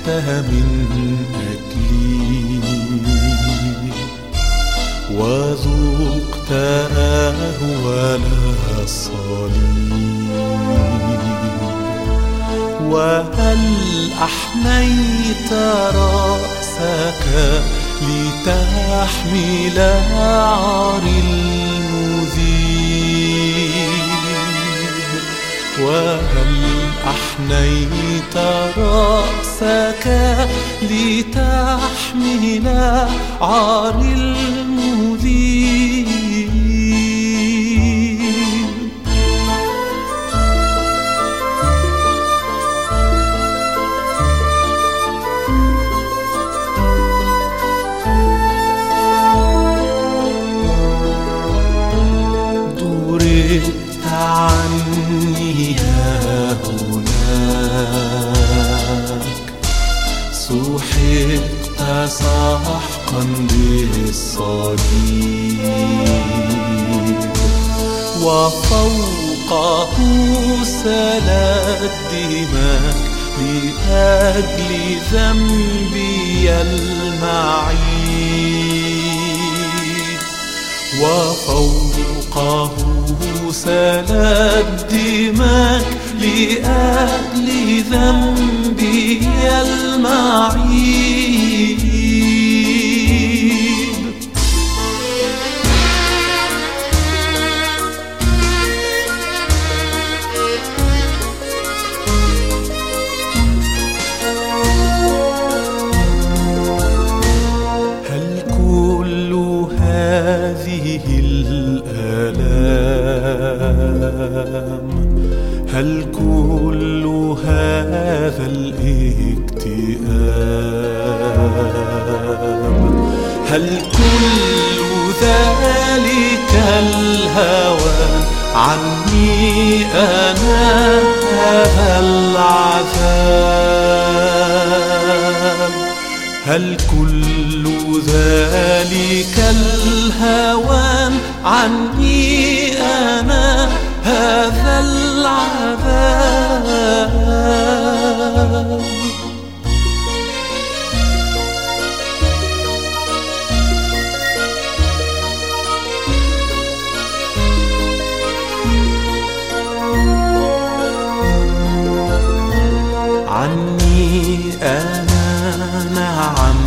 من أجلي وذقت أهوال الصليب. وهل أحنيت رأسك لتحمل عار المذيب؟ وهل أحنيت رأسك لتحمل عار المذيب؟ ضربت عني هناك، سحقت سحقا بالصليب، وفوقه سالت دماءك لأجل ذنبي المعيب. وفوقه سالت دماءك لأجل ذنبي المعيب. هل كل هذه الآلام، هل كل هذا الاكتئاب، هل كل ذلك الهوى عني أنا هذا العذاب؟ هل كل ذلك الهوان عني أنا هذا العذاب؟ عني أنا، نعم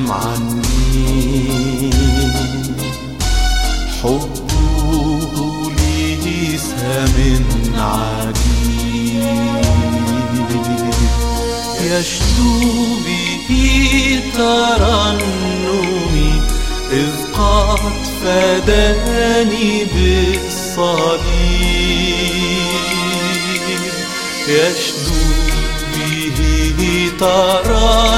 عني، حبه ليس من عجيب، يشدو به ترنمي إذ قد فداني بالصليب، يشدو به ترنمي